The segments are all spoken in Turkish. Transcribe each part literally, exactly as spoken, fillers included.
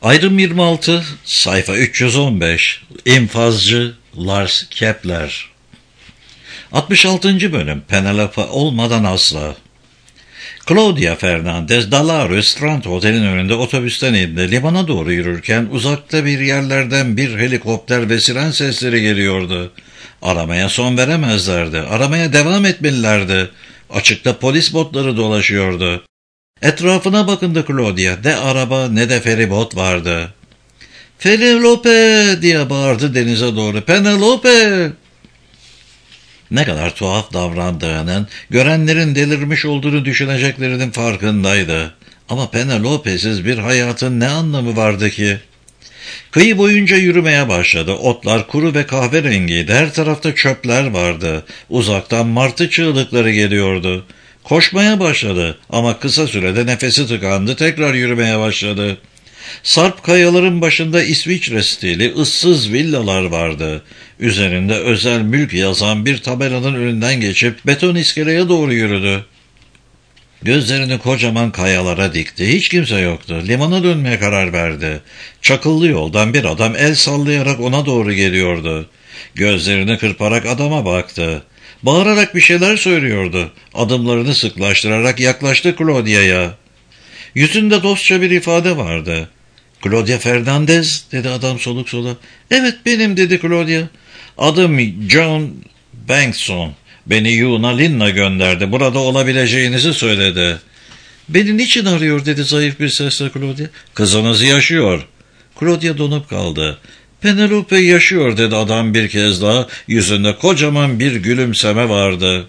Ayrım yirmi altı, sayfa üç yüz on beş, İnfazcı Lars Kepler. altmış altıncı bölüm, Penelope olmadan asla. Claudia Fernandez, Dalarö Strand Otel'in önünde otobüsten indi. Limana doğru yürürken uzakta bir yerlerden bir helikopter ve siren sesleri geliyordu. Aramaya son veremezlerdi. Aramaya devam etmelilerdi. Açıkta polis botları dolaşıyordu. Etrafına bakındı Claudia. Ne araba ne de feribot vardı. "Penelope!" diye bağırdı denize doğru. "Penelope!" Ne kadar tuhaf davrandığının, görenlerin delirmiş olduğunu düşüneceklerinin farkındaydı. Ama Penelope'siz bir hayatın ne anlamı vardı ki? Kıyı boyunca yürümeye başladı. Otlar kuru ve kahverengiydi. Her tarafta çöpler vardı. Uzaktan martı çığlıkları geliyordu. Koşmaya başladı ama kısa sürede nefesi tıkandı. Tekrar yürümeye başladı. Sarp kayaların başında İsviçre stili ıssız villalar vardı. Üzerinde özel mülk yazan bir tabelanın önünden geçip beton iskeleye doğru yürüdü. Gözlerini kocaman kayalara dikti. Hiç kimse yoktu. Limana dönmeye karar verdi. Çakıllı yoldan bir adam el sallayarak ona doğru geliyordu. Gözlerini kırparak adama baktı. Bağırarak bir şeyler söylüyordu. Adımlarını sıklaştırarak yaklaştı Claudia'ya. Yüzünde dostça bir ifade vardı. "Claudia Fernandez," dedi adam soluk soluğa. "Evet benim," dedi Claudia. "Adım John Bankson. Beni Yuna Linna gönderdi. Burada olabileceğinizi söyledi." "Beni niçin arıyor?" dedi zayıf bir sesle Claudia. "Kızınız yaşıyor." Claudia donup kaldı. "Penelope yaşıyor," dedi adam bir kez daha. Yüzünde kocaman bir gülümseme vardı.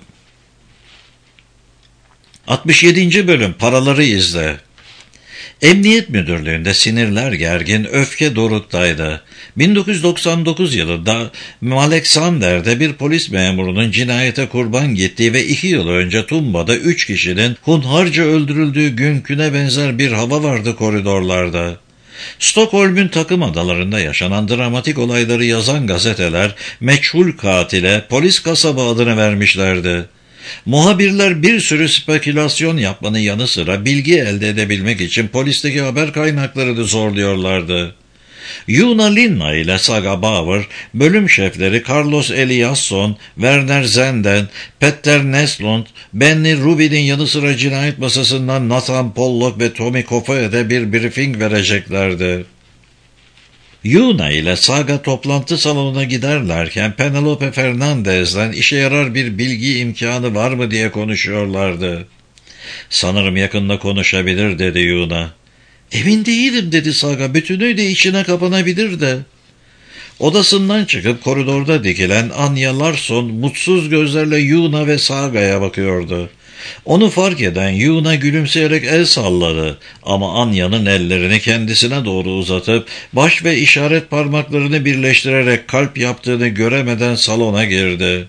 altmış yedinci bölüm, Paraları izle. Emniyet Müdürlüğü'nde sinirler gergin, öfke doruktaydı. bin dokuz yüz doksan dokuz yılında Alexander'de bir polis memurunun cinayete kurban gittiği ve iki yıl önce Tumba'da üç kişinin hunharca öldürüldüğü günküne benzer bir hava vardı koridorlarda. Stockholm'un takım adalarında yaşanan dramatik olayları yazan gazeteler meçhul katile polis kasaba adını vermişlerdi. Muhabirler bir sürü spekülasyon yapmanın yanı sıra bilgi elde edebilmek için polisteki haber kaynaklarını zorluyorlardı. Yuna Linna ile Saga Bauer, bölüm şefleri Carlos Eliasson, Werner Zenden, Petter Neslund, Benny Rubin'in yanı sıra cinayet masasından Nathan Pollock ve Tommy Kofoe'de bir briefing vereceklerdi. Yuna ile Saga toplantı salonuna giderlerken Penelope Fernandez'den işe yarar bir bilgi imkanı var mı diye konuşuyorlardı. "Sanırım yakında konuşabilir," dedi Yuna. "Emin değilim," dedi Saga. "Bütünüyle içine kapanabilir de." Odasından çıkıp koridorda dikilen Anya Larsson mutsuz gözlerle Yuna ve Saga'ya bakıyordu. Onu fark eden Yuna gülümseyerek el salladı ama Anya'nın ellerini kendisine doğru uzatıp baş ve işaret parmaklarını birleştirerek kalp yaptığını göremeden salona girdi.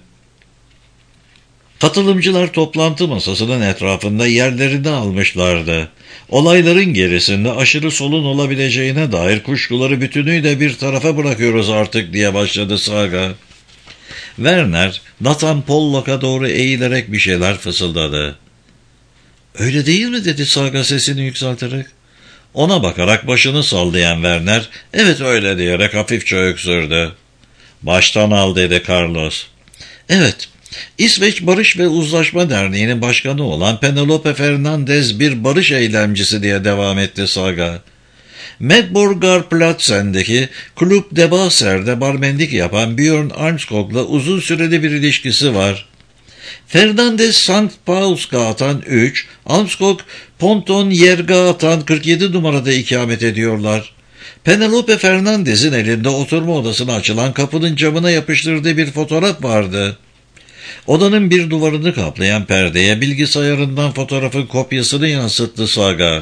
Katılımcılar toplantı masasının etrafında yerlerini almışlardı. Olayların gerisinde aşırı solun olabileceğine dair kuşkuları bütünüyle bir tarafa bırakıyoruz artık diye başladı Saga. Werner, Nathan Pollock'a doğru eğilerek bir şeyler fısıldadı. "Öyle değil mi?" dedi Saga sesini yükselterek. Ona bakarak başını sallayan Werner, "Evet öyle," diyerek hafifçe öksürdü. "Baştan al," dedi Carlos. "Evet, İsveç Barış ve Uzlaşma Derneği'nin başkanı olan Penelope Fernandez bir barış eylemcisi," diye devam etti Saga. Medborgarplatsen'deki Club de Basser'de barmenlik yapan Björn Armskog'la uzun süreli bir ilişkisi var. Fernandez Sankt Paulsgatan üç, Armskog Ponton Yergatan kırk yedi numarada ikamet ediyorlar. Penelope Fernandez'in elinde oturma odasına açılan kapının camına yapıştırdığı bir fotoğraf vardı. Odanın bir duvarını kaplayan perdeye bilgisayarından fotoğrafın kopyasını yansıttı Saga.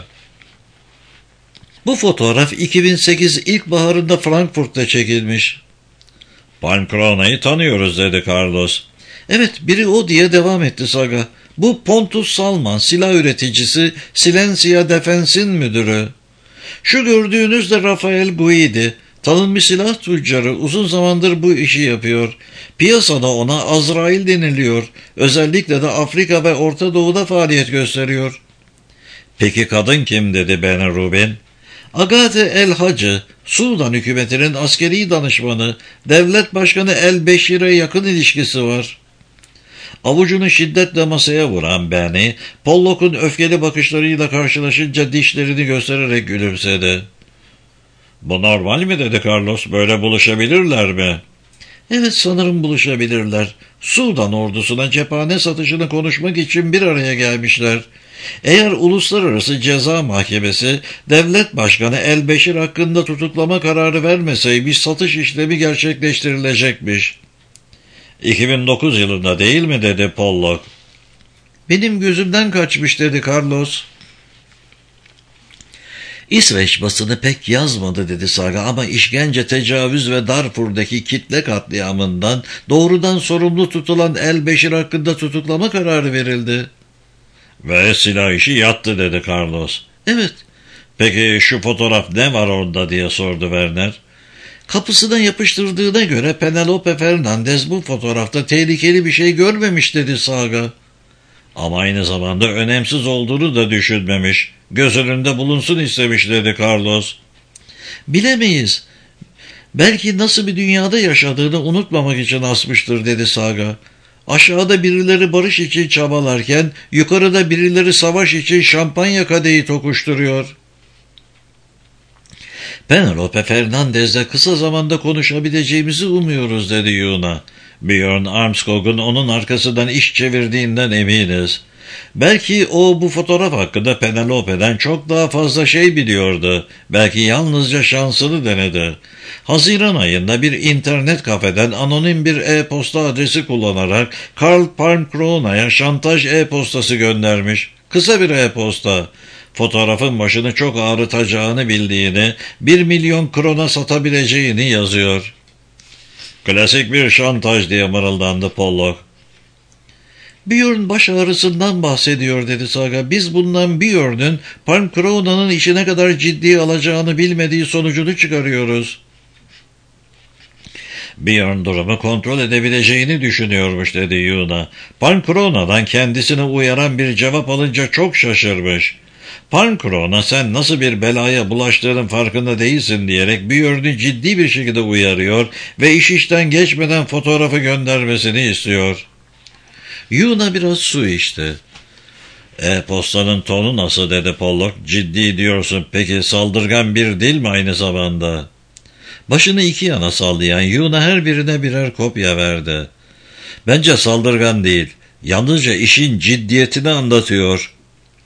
Bu fotoğraf iki bin sekiz ilkbaharında Frankfurt'ta çekilmiş. "Pancrona'yı tanıyoruz," dedi Carlos. "Evet, biri o," diye devam etti Saga. "Bu Pontus Salman, silah üreticisi, Silencia Defense'in müdürü. Şu gördüğünüz de Rafael Guidi, tanınmış silah tüccarı, uzun zamandır bu işi yapıyor. Piyasada ona Azrail deniliyor. Özellikle de Afrika ve Orta Doğu'da faaliyet gösteriyor." "Peki kadın kim?" dedi Ben Rubin. Agate el-Hacı, Sudan hükümetinin askeri danışmanı, devlet başkanı el-Beşir'e yakın ilişkisi var. Avucunu şiddetle masaya vuran Benny, Pollock'un öfkeli bakışlarıyla karşılaşınca dişlerini göstererek gülümsedi. "Bu normal mi?" dedi Carlos. "Böyle buluşabilirler mi?" "Evet, sanırım buluşabilirler. Sudan ordusuna cephane satışını konuşmak için bir araya gelmişler. Eğer Uluslararası Ceza Mahkemesi devlet başkanı el-Beşir hakkında tutuklama kararı vermeseymiş satış işlemi gerçekleştirilecekmiş." iki bin dokuz yılında değil mi?" dedi Pollock. "Benim gözümden kaçmış." dedi Carlos. "İsveç basını pek yazmadı." dedi Saga, "ama işkence, tecavüz ve Darfur'daki kitle katliamından doğrudan sorumlu tutulan el-Beşir hakkında tutuklama kararı verildi." "Ve silah işi yattı." dedi Carlos. "Evet." "Peki şu fotoğraf ne var orada?" diye sordu Werner. "Kapısına yapıştırdığına göre Penelope Fernandez bu fotoğrafta tehlikeli bir şey görmemiş." dedi Saga. "Ama aynı zamanda önemsiz olduğunu da düşünmemiş. Göz önünde bulunsun istemiş." dedi Carlos. "Bilemeyiz. Belki nasıl bir dünyada yaşadığını unutmamak için asmıştır." dedi Saga. "Aşağıda birileri barış için çabalarken yukarıda birileri savaş için şampanya kadehi tokuşturuyor." "Penelope Fernandez'le kısa zamanda konuşabileceğimizi umuyoruz." dedi Yuna. "Björn Armskog'un onun arkasından iş çevirdiğinden eminiz. Belki o bu fotoğraf hakkında Penelope'den çok daha fazla şey biliyordu. Belki yalnızca şansını denedi. Haziran ayında bir internet kafeden anonim bir e-posta adresi kullanarak Karl Palmkrona'ya şantaj e-postası göndermiş. Kısa bir e-posta. Fotoğrafın başını çok ağrıtacağını bildiğini, bir milyon krona satabileceğini yazıyor." "Klasik bir şantaj," diye mırıldandı Pollock. "Björn baş ağrısından bahsediyor." dedi Saga. "Biz bundan Björn'ün Palmkrona'nın işi ne kadar ciddiye alacağını bilmediği sonucunu çıkarıyoruz." "Björn durumu kontrol edebileceğini düşünüyormuş." dedi Yuna. "Palmkrona'dan kendisine uyaran bir cevap alınca çok şaşırmış. Palmkrona sen nasıl bir belaya bulaştığının farkında değilsin diyerek Björn'ü ciddi bir şekilde uyarıyor ve iş işten geçmeden fotoğrafı göndermesini istiyor." Yuna biraz su içti. "E-postanın tonu nasıl?" dedi Pollock. "Ciddi diyorsun. Peki saldırgan bir dil mi aynı zamanda?" Başını iki yana sallayan Yuna her birine birer kopya verdi. "Bence saldırgan değil. Yalnızca işin ciddiyetini anlatıyor."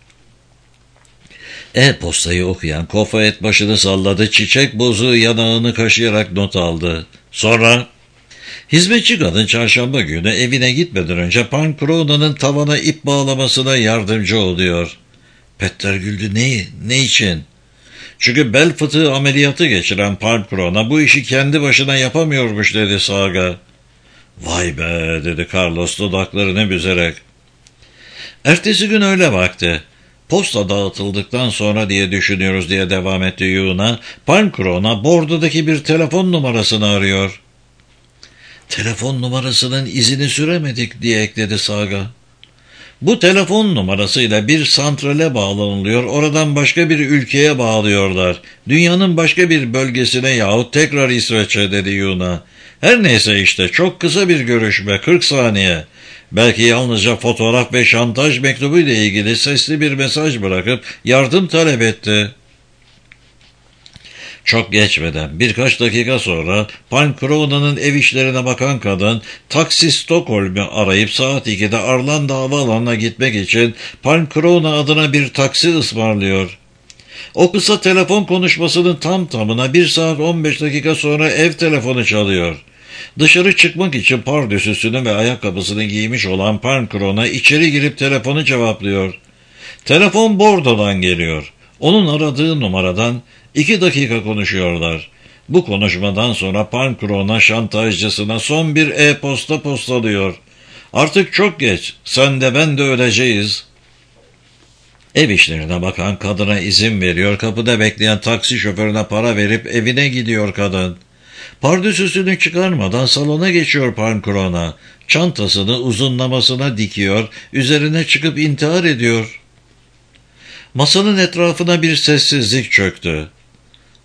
E-postayı okuyan Kofayet başını salladı, çiçek bozuğu yanağını kaşıyarak not aldı. Sonra, "Hizmetçi kadın çarşamba günü evine gitmeden önce Palmkrona'nın tavana ip bağlamasına yardımcı oluyor." Petter güldü. "Ne? Ne için?" "Çünkü bel fıtığı ameliyatı geçiren Palmkrona bu işi kendi başına yapamıyormuş." dedi Saga. "Vay be," dedi Carlos dudaklarını büzerek. "Ertesi gün öyle vakti. Posta dağıtıldıktan sonra diye düşünüyoruz," diye devam etti Yuna. "Palmkrona bordodaki bir telefon numarasını arıyor." "Telefon numarasının izini süremedik," diye ekledi Saga. "Bu telefon numarasıyla bir santrale bağlanılıyor, oradan başka bir ülkeye bağlıyorlar. Dünyanın başka bir bölgesine yahut tekrar İsveç'e," dedi Yuna. "Her neyse işte, çok kısa bir görüşme, kırk saniye. Belki yalnızca fotoğraf ve şantaj mektubu ile ilgili sesli bir mesaj bırakıp yardım talep etti." Çok geçmeden birkaç dakika sonra Palmkrona'nın ev işlerine bakan kadın taksi Stockholm'u arayıp saat ikide Arlanda Havaalanı'na gitmek için Palmkrona adına bir taksi ısmarlıyor. O kısa telefon konuşmasının tam tamına bir saat on beş dakika sonra ev telefonu çalıyor. Dışarı çıkmak için pardösüsünü ve ayakkabısını giymiş olan Palmkrona içeri girip telefonu cevaplıyor. Telefon Bordo'dan geliyor. Onun aradığı numaradan iki dakika konuşuyorlar. Bu konuşmadan sonra Palmkrona şantajcısına son bir e-posta postalıyor. "Artık çok geç. Sen de ben de öleceğiz." Ev işlerine bakan kadına izin veriyor. Kapıda bekleyen taksi şoförüne para verip evine gidiyor kadın. Pardösüsünü çıkarmadan salona geçiyor Palmkrona. Çantasını uzunlamasına dikiyor. Üzerine çıkıp intihar ediyor. Masanın etrafına bir sessizlik çöktü.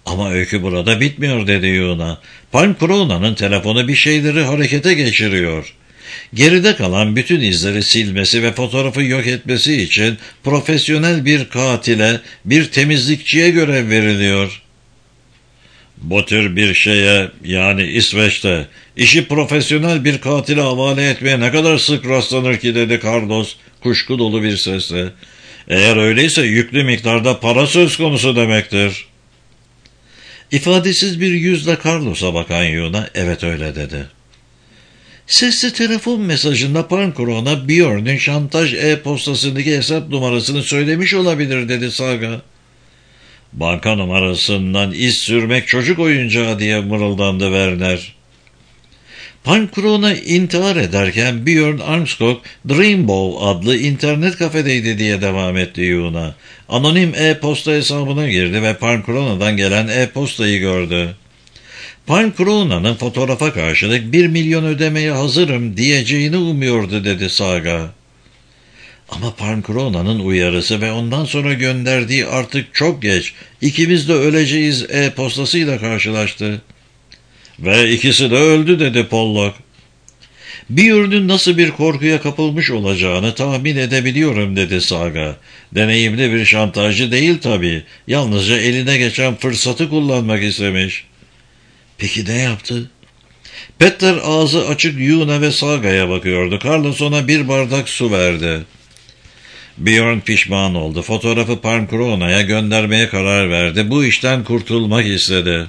Ama öykü burada bitmiyor dedi Yuna. Palm Corona'nın telefonu bir şeyleri harekete geçiriyor. Geride kalan bütün izleri silmesi ve fotoğrafı yok etmesi için profesyonel bir katile, bir temizlikçiye görev veriliyor. Bu tür bir şeye, yani İsveç'te işi profesyonel bir katile havale etmeye ne kadar sık rastlanır ki dedi Carlos kuşku dolu bir sesle. Eğer öyleyse yüklü miktarda para söz konusu demektir. İfadesiz bir yüzle Carlos'a bakan Yuna evet öyle dedi. Sesli telefon mesajında Palm Corona Björn'ün şantaj e-postasındaki hesap numarasını söylemiş olabilir dedi Saga. Banka numarasından iz sürmek çocuk oyuncağı diye mırıldandı Werner. Palm Corona intihar ederken Björn Armskog Dreambow adlı internet kafedeydi diye devam etti Yuna. Anonim e-posta hesabına girdi ve Palm Corona'dan gelen e-postayı gördü. Palm Corona'nın fotoğrafa karşılık bir milyon ödemeye hazırım diyeceğini umuyordu dedi Saga. Ama Palm Corona'nın uyarısı ve ondan sonra gönderdiği artık çok geç, ikimiz de öleceğiz e-postasıyla karşılaştı. Ve ikisi de öldü dedi Pollock. Björn'ün nasıl bir korkuya kapılmış olacağını tahmin edebiliyorum dedi Saga. Deneyimli bir şantajcı değil tabii. Yalnızca eline geçen fırsatı kullanmak istemiş. Peki ne yaptı? Petter ağzı açık Yuna ve Saga'ya bakıyordu. Carlos ona bir bardak su verdi. Björn pişman oldu. Fotoğrafı Palm Corona'ya göndermeye karar verdi. Bu işten kurtulmak istedi.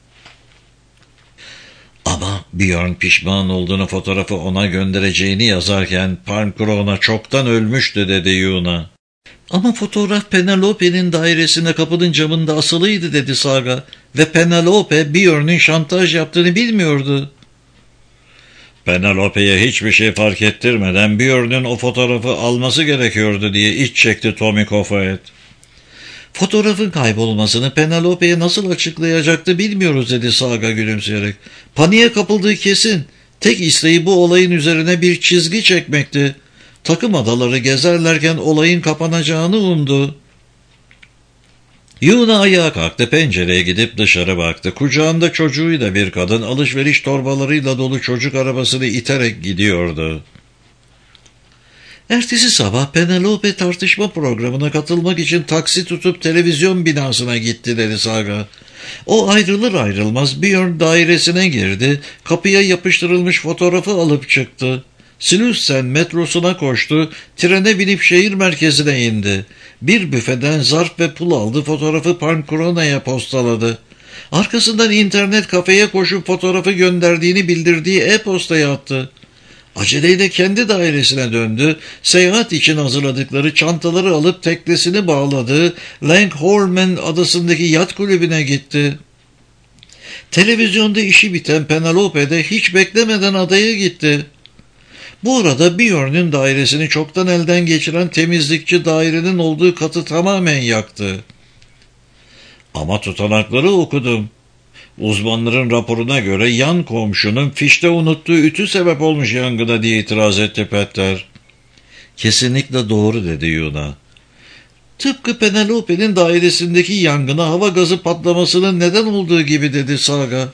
Ama Björn pişman olduğunu fotoğrafı ona göndereceğini yazarken Palm Corona çoktan ölmüştü dedi Yuna. Ama fotoğraf Penelope'nin dairesine kapının camında asılıydı dedi Saga ve Penelope Björn'ün şantaj yaptığını bilmiyordu. Penelope'ye hiçbir şey fark ettirmeden Björn'ün o fotoğrafı alması gerekiyordu diye iç çekti Tommy Kofoed. Fotoğrafın kaybolmasını Penelope'ye nasıl açıklayacaktı bilmiyoruz dedi Saga gülümseyerek. Paniğe kapıldığı kesin. Tek isteği bu olayın üzerine bir çizgi çekmekti. Takım adaları gezerlerken olayın kapanacağını umdu. Yuna ayağa kalktı, pencereye gidip dışarı baktı. Kucağında çocuğuyla bir kadın alışveriş torbalarıyla dolu çocuk arabasını iterek gidiyordu. Ertesi sabah Penelope tartışma programına katılmak için taksi tutup televizyon binasına gitti dedi Saga. O ayrılır ayrılmaz Björn dairesine girdi, kapıya yapıştırılmış fotoğrafı alıp çıktı. Slussen metrosuna koştu, trene binip şehir merkezine indi. Bir büfeden zarf ve pul aldı, fotoğrafı Palm Corona'ya postaladı. Arkasından internet kafeye koşup fotoğrafı gönderdiğini bildirdiği e-postaya attı. Aceleyle kendi dairesine döndü, seyahat için hazırladıkları çantaları alıp teknesini bağladığı Langhorne adasındaki yat kulübüne gitti. Televizyonda işi biten Penelope de hiç beklemeden adaya gitti. Bu arada Björn'ün dairesini çoktan elden geçiren temizlikçi dairenin olduğu katı tamamen yaktı. Ama tutanakları okudum. Uzmanların raporuna göre yan komşunun fişte unuttuğu ütü sebep olmuş yangına diye itiraz etti Petter. Kesinlikle doğru dedi Yuna. Tıpkı Penelope'nin dairesindeki yangına hava gazı patlamasının neden olduğu gibi dedi Saga.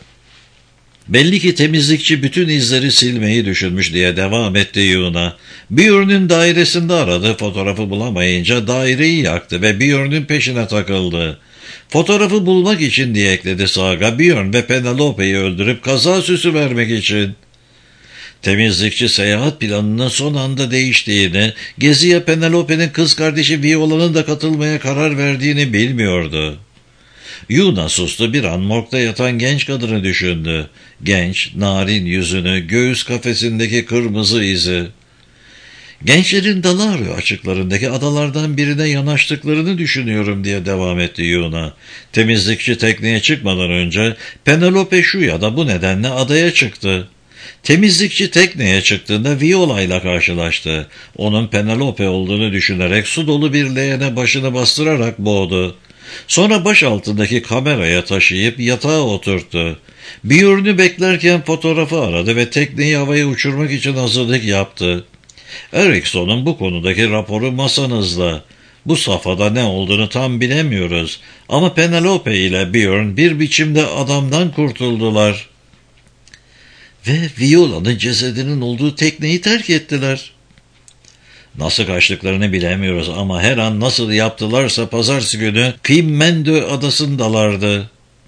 Belli ki temizlikçi bütün izleri silmeyi düşünmüş diye devam etti Yuna. Björn'ün dairesinde aradı, fotoğrafı bulamayınca daireyi yaktı ve Björn'ün peşine takıldı. Fotoğrafı bulmak için diye ekledi Saga, Björn ve Penelope'yi öldürüp kaza süsü vermek için. Temizlikçi seyahat planının son anda değiştiğini, geziye Penelope'nin kız kardeşi Viola'nın da katılmaya karar verdiğini bilmiyordu. Yuna sustu, bir an morgda yatan genç kadını düşündü. Genç, narin yüzünü, göğüs kafesindeki kırmızı izi. Gençlerin Dalario açıklarındaki adalardan birine yanaştıklarını düşünüyorum diye devam etti Yuna. Temizlikçi tekneye çıkmadan önce Penelope şu ya da bu nedenle adaya çıktı. Temizlikçi tekneye çıktığında Viola ile karşılaştı. Onun Penelope olduğunu düşünerek su dolu bir leğene başını bastırarak boğdu. Sonra baş altındaki kameraya taşıyıp yatağa oturttu. Björn'ü beklerken fotoğrafı aradı ve tekneyi havaya uçurmak için hazırlık yaptı. Ericsson'un bu konudaki raporu masanızda. Bu safhada ne olduğunu tam bilemiyoruz. Ama Penelope ile Björn bir biçimde adamdan kurtuldular. Ve Viola'nın cesedinin olduğu tekneyi terk ettiler. Nasıl kaçtıklarını bilemiyoruz ama her an nasıl yaptılarsa pazartesi günü Quimendo adasındalardı.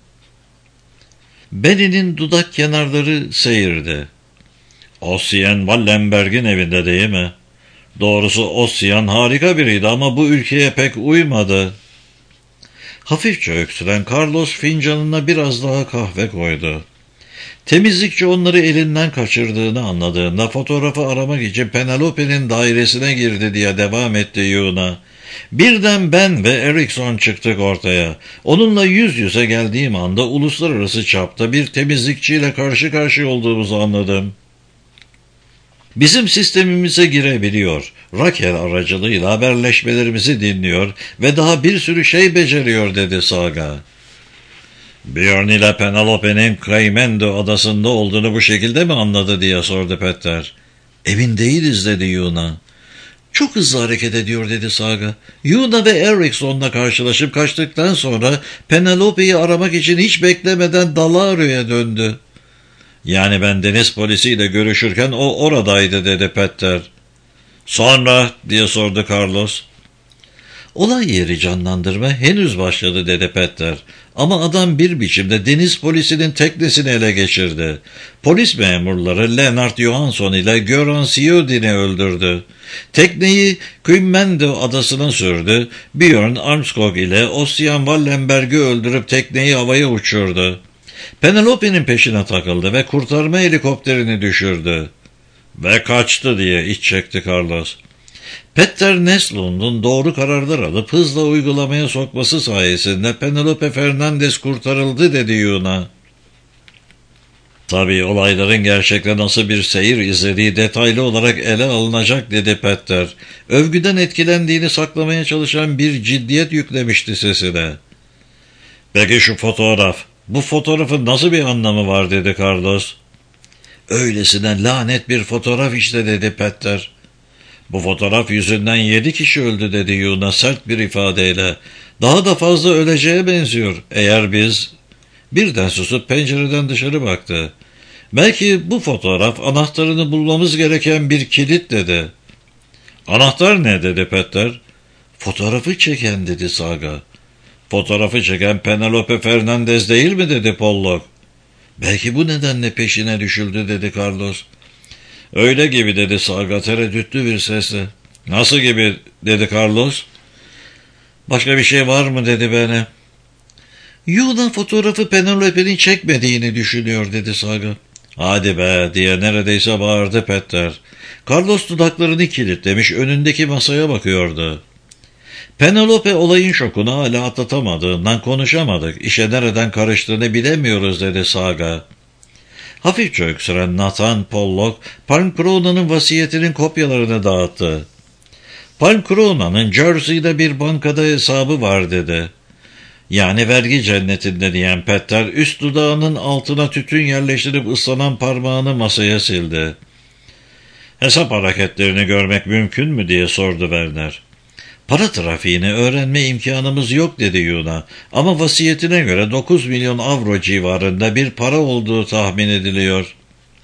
Benny'nin dudak kenarları seyirdi. Ossian Wallenberg'in evinde değil mi? Doğrusu Ossian harika biriydi ama bu ülkeye pek uymadı. Hafifçe öksüren Carlos fincanına biraz daha kahve koydu. Temizlikçi onları elinden kaçırdığını anladığında fotoğrafı aramak için Penelope'nin dairesine girdi diye devam etti Yuna. Birden ben ve Erikson çıktık ortaya. Onunla yüz yüze geldiğim anda uluslararası çapta bir temizlikçiyle karşı karşıya olduğumuzu anladım. Bizim sistemimize girebiliyor, Raquel aracılığıyla haberleşmelerimizi dinliyor ve daha bir sürü şey beceriyor dedi Saga. Björn ile Penelope'nin Quimendo adasında olduğunu bu şekilde mi anladı diye sordu Petter. Emin değiliz dedi Yuna. Çok hızlı hareket ediyor dedi Saga. Yuna ve Ericsson'la karşılaşıp kaçtıktan sonra Penelope'yi aramak için hiç beklemeden Dalario'ya döndü. Yani ben deniz polisiyle görüşürken o oradaydı dedi Petter. Sonra diye sordu Carlos. Olay yeri canlandırma henüz başladı dedi Petter. Ama adam bir biçimde deniz polisinin teknesini ele geçirdi. Polis memurları Lennart Johansson ile Göran Siodin'i öldürdü. Tekneyi Quimendo adasına sürdü. Björn Armskog ile Ossian Wallenberg'i öldürüp tekneyi havaya uçurdu. Penelope'nin peşine takıldı ve kurtarma helikopterini düşürdü. Ve kaçtı diye iç çekti Carlos. Petter Neslund'un doğru kararlar alıp hızla uygulamaya sokması sayesinde Penelope Fernandez kurtarıldı dedi Yuna. Tabii olayların gerçekten nasıl bir seyir izlediği detaylı olarak ele alınacak dedi Petter. Övgüden etkilendiğini saklamaya çalışan bir ciddiyet yüklemişti sesine. Peki şu fotoğraf, bu fotoğrafın nasıl bir anlamı var dedi Carlos. Öylesine lanet bir fotoğraf işte dedi Petter. Bu fotoğraf yüzünden yedi kişi öldü dedi Yuna sert bir ifadeyle. Daha da fazla öleceğe benziyor eğer biz... Birden susup pencereden dışarı baktı. Belki bu fotoğraf anahtarını bulmamız gereken bir kilit dedi. Anahtar ne dedi Petter. Fotoğrafı çeken dedi Saga. Fotoğrafı çeken Penelope Fernandez değil mi dedi Pollock. Belki bu nedenle peşine düşüldü dedi Carlos. Öyle gibi dedi Saga tereddütlü bir sesle. Nasıl gibi dedi Carlos. Başka bir şey var mı dedi Benny. Yuna fotoğrafı Penelope'nin çekmediğini düşünüyor dedi Saga. Hadi be diye neredeyse bağırdı Petter. Carlos dudaklarını kilitlemiş önündeki masaya bakıyordu. Penelope olayın şokunu hala atlatamadığından konuşamadık. İşe nereden karıştığını bilemiyoruz dedi Saga. Hafifçe öksüren Nathan Pollock, Palm Crona'nın vasiyetinin kopyalarını dağıttı. Palm Crona'nın Jersey'de bir bankada hesabı var dedi. Yani vergi cennetinde diyen Petter, üst dudağının altına tütün yerleştirip ıslanan parmağını masaya sildi. Hesap hareketlerini görmek mümkün mü diye sordu Werner. Para trafiğini öğrenme imkanımız yok dedi Yuna. Ama vasiyetine göre dokuz milyon avro civarında bir para olduğu tahmin ediliyor.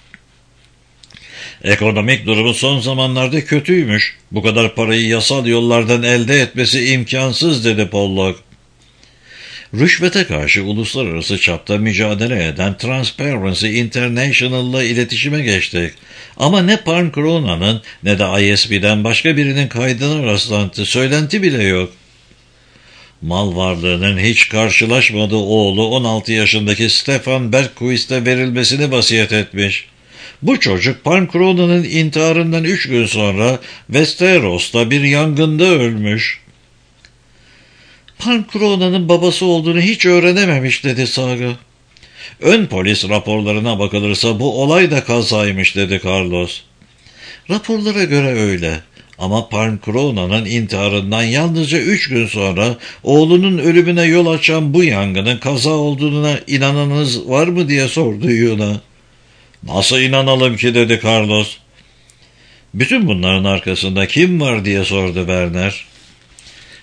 Ekonomik durumu son zamanlarda kötüymüş. Bu kadar parayı yasal yollardan elde etmesi imkansız dedi Pollock. Rüşvete karşı uluslararası çapta mücadele eden Transparency International'la iletişime geçtik. Ama ne Palm Crona'nın ne de I S B'den başka birinin kaydına rastlantı, söylenti bile yok. Mal varlığının hiç karşılaşmadığı oğlu on altı yaşındaki Stefan Bergquist'e verilmesini vasiyet etmiş. Bu çocuk Palm Crona'nın intiharından üç gün sonra Westeros'ta bir yangında ölmüş. Palm Crona'nın babası olduğunu hiç öğrenememiş dedi Saga. Ön polis raporlarına bakılırsa bu olay da kazaymış dedi Carlos. Raporlara göre öyle. Ama Palm Crona'nın intiharından yalnızca üç gün sonra oğlunun ölümüne yol açan bu yangının kaza olduğuna inananız var mı diye sordu Yuna. Nasıl inanalım ki dedi Carlos. Bütün bunların arkasında kim var diye sordu Werner.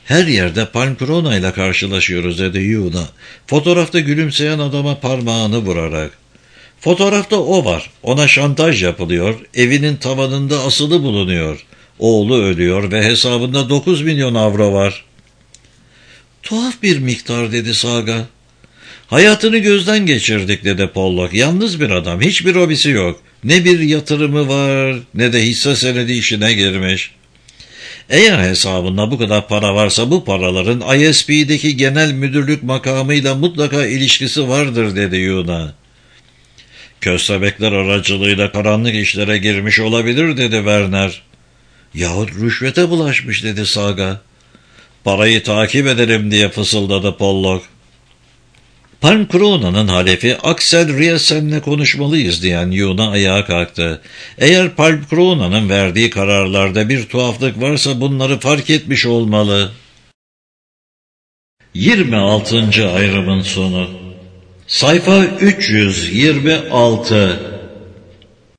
Her yerde Palm Corona ile karşılaşıyoruz dedi Yuna. Fotoğrafta gülümseyen adama parmağını vurarak. Fotoğrafta o var. Ona şantaj yapılıyor. Evinin tavanında asılı bulunuyor. Oğlu ölüyor ve hesabında dokuz milyon avro var. Tuhaf bir miktar dedi Saga. Hayatını gözden geçirdik dedi Pollock. Yalnız bir adam. Hiçbir hobisi yok. Ne bir yatırımı var ne de hisse senedi işine girmiş. Eğer hesabında bu kadar para varsa bu paraların I S P'deki genel müdürlük makamıyla mutlaka ilişkisi vardır dedi Yuna. Köstebekler aracılığıyla karanlık işlere girmiş olabilir dedi Werner. Yahut rüşvete bulaşmış dedi Saga. Parayı takip ederim diye fısıldadı Pollock. Palm Corona'nın halefi Axel Riesen'le konuşmalıyız diyen Yuna ayağa kalktı. Eğer Palm Corona'nın verdiği kararlarda bir tuhaflık varsa bunları fark etmiş olmalı. yirmi altıncı ayrımın sonu. Sayfa üç yüz yirmi altı.